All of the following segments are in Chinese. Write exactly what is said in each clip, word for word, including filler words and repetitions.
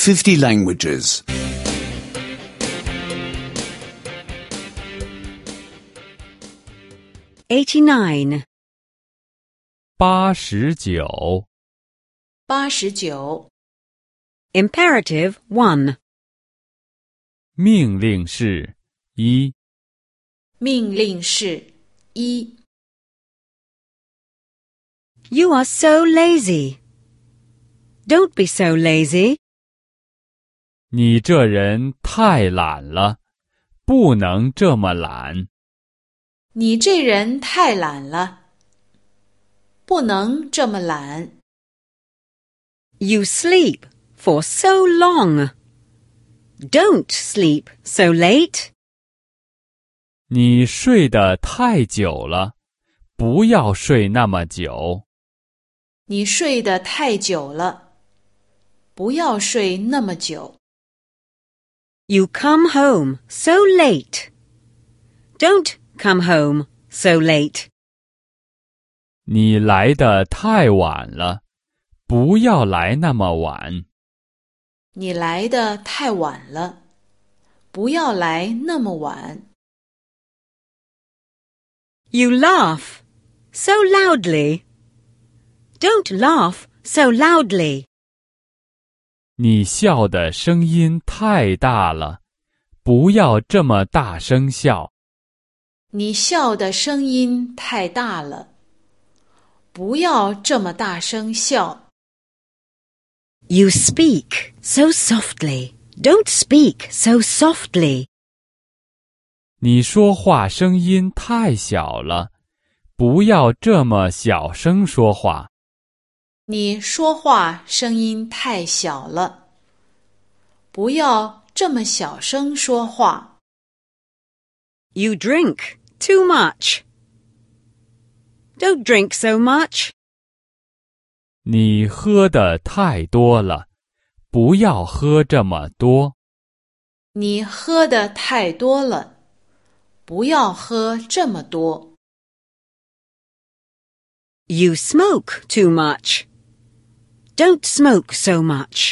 fifty languages. eighty-nine. 八十九， 八十九。 Imperative one. 命令是一， 命令是一。 You are so lazy. Don't be so lazy. 你这人太懒了，不能这么懒。 你这人太懒了，不能这么懒。 You sleep for so long. Don't sleep so late. 你睡得太久了，不要睡那么久。 你睡得太久了，不要睡那么久。 You come home so late. Don't come home so late. 你来得太晚了，不要来那么晚。 你来得太晚了，不要来那么晚。 You laugh so loudly. Don't laugh so loudly. 你笑的声音太大了，不要这么大声笑。 你笑的声音太大了，不要这么大声笑。 You speak so softly. Don't speak so softly. 你说话声音太小了，不要这么小声说话。 你说话声音太小了，不要这么小声说话。 You drink too much. Don't drink so much. 你喝的太多了，不要喝这么多。 你喝的太多了，不要喝这么多。 You smoke too much. Don't smoke so much.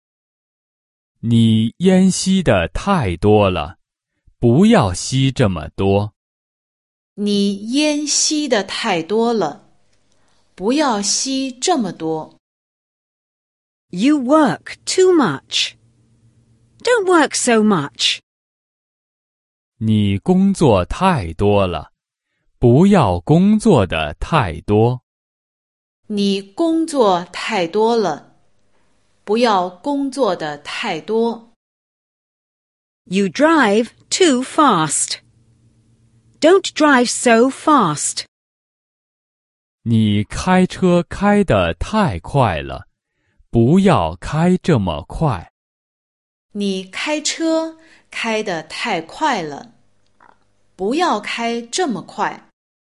你烟吸的太多了，不要吸这么多。 你烟吸的太多了，不要吸这么多。 You work too much. Don't work so much. 你工作太多了，不要工作的太多。 你工作太多了，不要工作的太多。 You drive too fast. Don't drive so fast. 你开车开得太快了，不要开这么快。 你开车开得太快了，不要开这么快。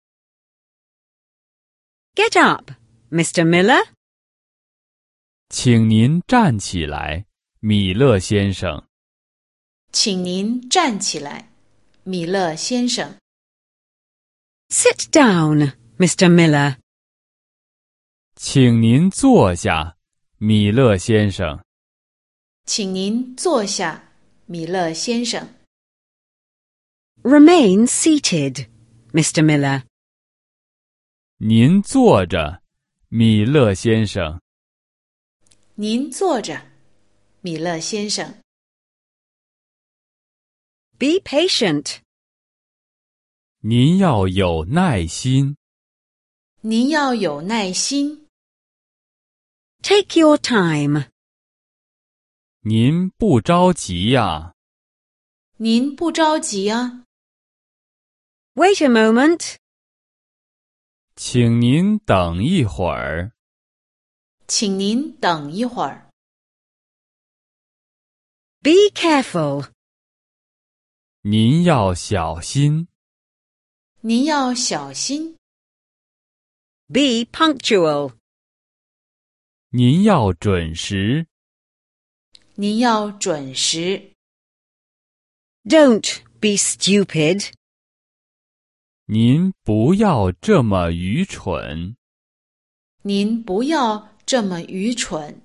Get up, Mister Miller. 请您站起来，米勒先生。 请您站起来，米勒先生。 Sit down, Mister Miller. 请您坐下，米勒先生。 请您坐下，米勒先生。 Remain seated, Mister Miller. 您坐着，米勒先生。 您坐着，米勒先生。 Be patient. 您要有耐心。 您要有耐心。 Take your time. 您不着急呀。 您不着急啊。 Wait a moment. 请您等一会儿。 请您等一会儿。 Be careful. 您要小心。 您要小心。 Be punctual. 您要准时。 您要准时。 Don't be stupid. 您不要这么愚蠢。 您不要这么愚蠢。